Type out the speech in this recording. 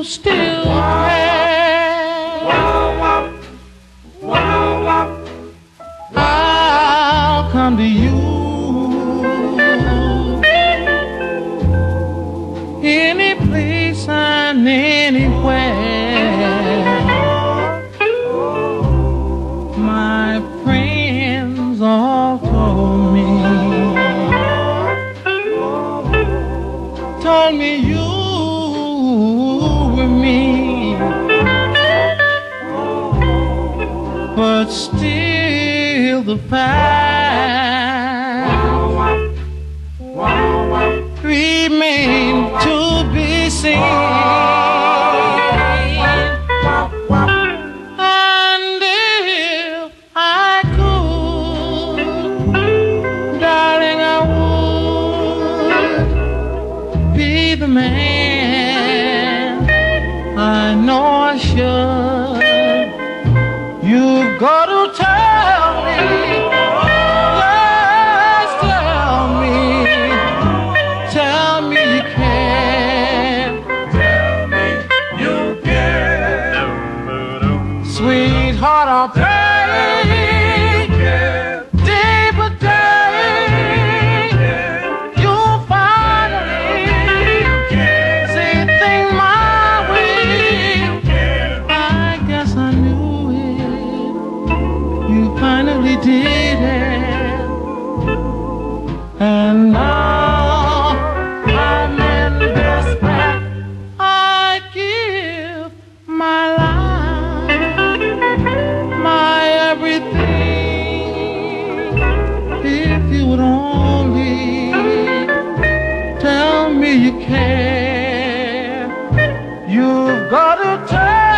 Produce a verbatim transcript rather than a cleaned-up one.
still care, I'll come to you any place and anywhere. My friends all told me, told me you were me, but still the fact remain to be seen. And if I could, darling, I would be the man. I know I should. You've got to tell me, yes, tell me, tell me you care, tell me you care, sweetheart, I'll pray day by day, you'll finally say things my way. I guess I knew you finally did it, and now I'm in despair. I'd give my life, my everything, if you would only tell me you care. You've got to tell